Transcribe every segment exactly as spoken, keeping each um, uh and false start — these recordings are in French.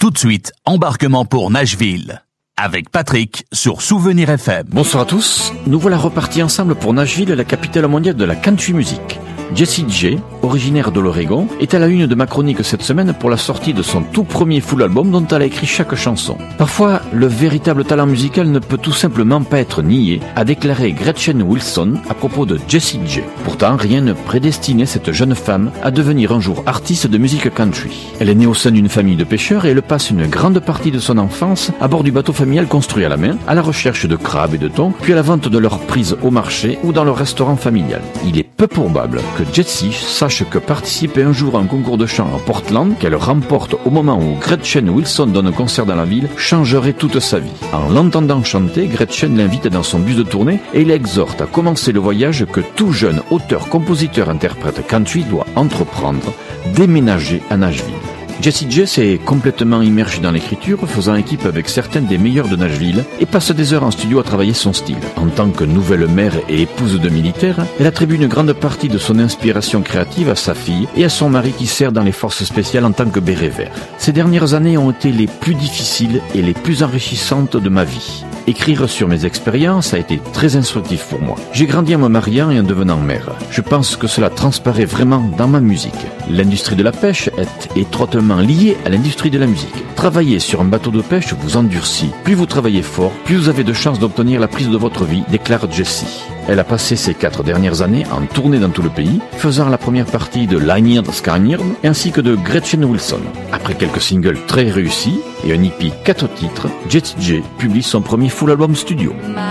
Tout de suite, embarquement pour Nashville. Avec Patrick sur Souvenir F M. Bonsoir à tous, nous voilà repartis ensemble pour Nashville, la capitale mondiale de la country music. Jessie J, originaire de l'Oregon, est à la une de ma chronique cette semaine pour la sortie de son tout premier full album dont elle a écrit chaque chanson. Parfois, le véritable talent musical ne peut tout simplement pas être nié, a déclaré Gretchen Wilson à propos de Jessie J. Pourtant, rien ne prédestinait cette jeune femme à devenir un jour artiste de musique country. Elle est née au sein d'une famille de pêcheurs et elle passe une grande partie de son enfance à bord du bateau familial construit à la main, à la recherche de crabes et de thon, puis à la vente de leurs prises au marché ou dans le restaurant familial. Il est peu probable que Jessie sache que participer un jour à un concours de chant à Portland, qu'elle remporte au moment où Gretchen Wilson donne un concert dans la ville, changerait toute sa vie. En l'entendant chanter, Gretchen l'invite dans son bus de tournée et l'exhorte à commencer le voyage que tout jeune auteur, compositeur, interprète country doit entreprendre, déménager à Nashville. Jessie J s'est complètement immergée dans l'écriture, faisant équipe avec certaines des meilleures de Nashville et passe des heures en studio à travailler son style. En tant que nouvelle mère et épouse de militaire, elle attribue une grande partie de son inspiration créative à sa fille et à son mari qui sert dans les forces spéciales en tant que béret vert. Ces dernières années ont été les plus difficiles et les plus enrichissantes de ma vie. Écrire sur mes expériences a été très instructif pour moi. J'ai grandi en me mariant et en devenant mère. Je pense que cela transparaît vraiment dans ma musique. L'industrie de la pêche est étroitement liée à l'industrie de la musique. Travailler sur un bateau de pêche vous endurcit. Plus vous travaillez fort, plus vous avez de chances d'obtenir la prise de votre vie, déclare Jessie. Elle a passé ces quatre dernières années en tournée dans tout le pays, faisant la première partie de Lynyrd Skynyrd ainsi que de Gretchen Wilson. Après quelques singles très réussis et un E P quatre titres, Jessie J publie son premier full album studio.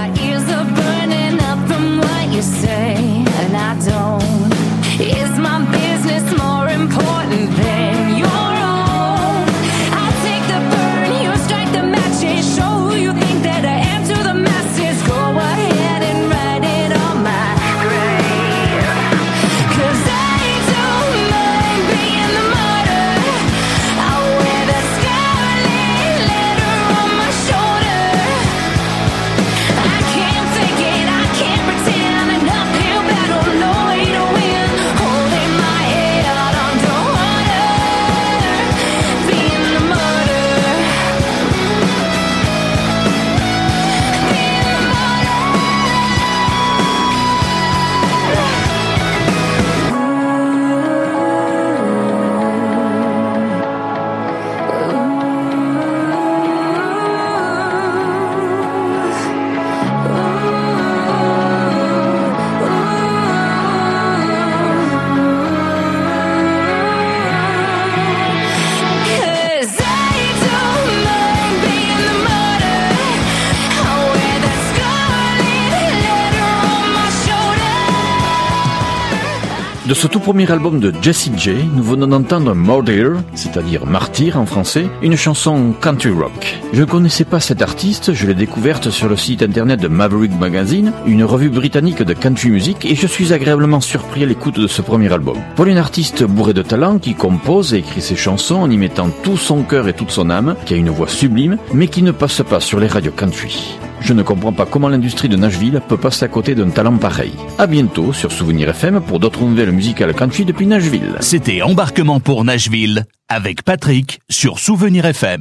De ce tout premier album de Jessie J, nous venons d'entendre Martyr, c'est-à-dire martyr en français, une chanson country rock. Je ne connaissais pas cette artiste, je l'ai découverte sur le site internet de Maverick Magazine, une revue britannique de country music, et je suis agréablement surpris à l'écoute de ce premier album. Pour une artiste bourrée de talent qui compose et écrit ses chansons en y mettant tout son cœur et toute son âme, qui a une voix sublime, mais qui ne passe pas sur les radios country. Je ne comprends pas comment l'industrie de Nashville peut passer à côté d'un talent pareil. À bientôt sur Souvenir F M pour d'autres nouvelles musicales country depuis Nashville. C'était Embarquement pour Nashville avec Patrick sur Souvenir F M.